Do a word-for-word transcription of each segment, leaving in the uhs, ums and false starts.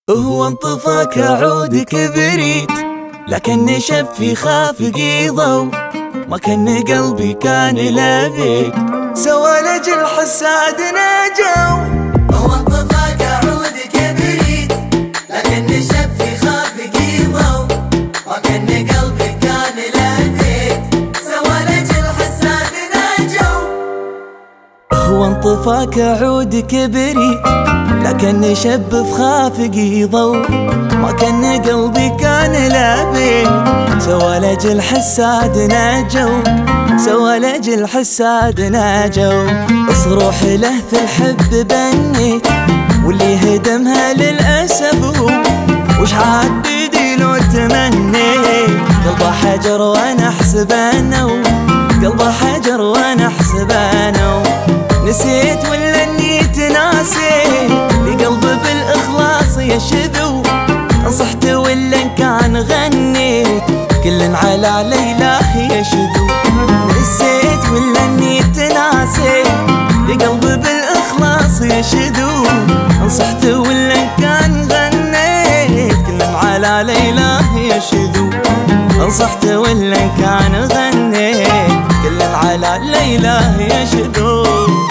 هو انطفى كعود كبريت، لكن شب في خافقي ضو، ما كان قلبي كان لبيك سوى لجل حساد نجو. هو انطفى كعود كبريت، لكن شب في خافقي ضو، ما كان قلبي كان لبيك سوى لجل حساد نجو. هو انطفى كعود كبريت، لكن شب في خافقي ضو، ما كان قلبي كان لبيك سوى لجل حساد نجو، سوى لجل حساد نجو. اصروح له في الحب بنيت، واللي هدمها للأسف هو، وش عاد بدي لو تمنيت. قلبه حجر وانا احسب انه، قلبه حجر وانا احسب انه، نسيت ولا اني تناسيت، لقلبي بالاخلاص يشذو، انصحت ولا ان كان غنيت، كل على ليلى يشذو. نسيت ولا اني تناسيت، لقلبي بالاخلاص يشذو، انصحت ولا ان كان غنيت، كل على ليلى يشذو. انصحت ولا ان كان غنيت، كل على ليلى يشذو.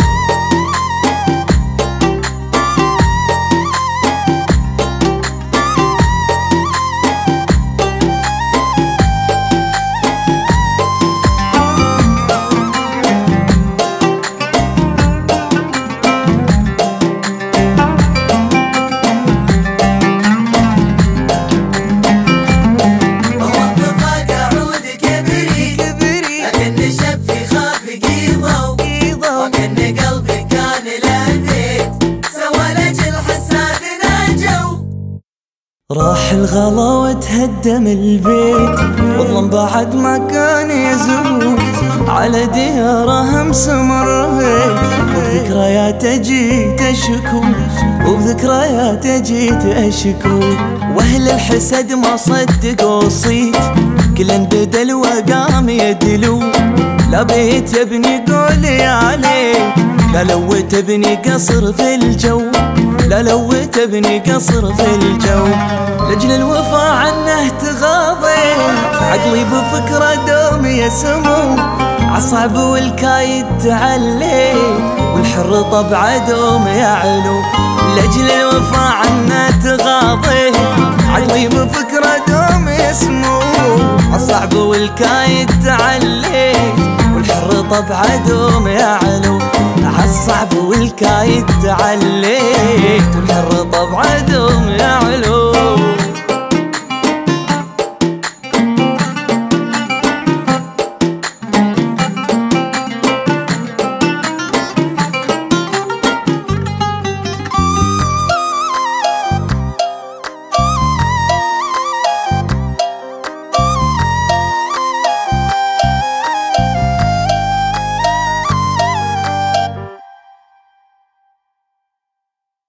راح الغلا وتهدم البيت، والظلم بعد ما كان يزول، على دياره امس مريت، وبذكريات جيت اشكو، وبذكريات جيت اشكو. واهل الحسد ما صدقوا صيت، كل بدل وقام يدلو، لا بيت ابني قولي عليك، لا لو تبني قصر في الجو، لا لو تبني قصر في الجو. لجل الوفا عنه تغاضي، عقلي بفكره دوم يسمو، عالصعب والكايد تعلي، والحر طبعه دوم يعلو. لجل الوفا عنه تغاضي، عقلي بفكره دوم يسمو، عالصعب والكايد تعلي، والحر طبعه دوم يعلو. عالصعب والكايد تعليت، والحر طبعه دوم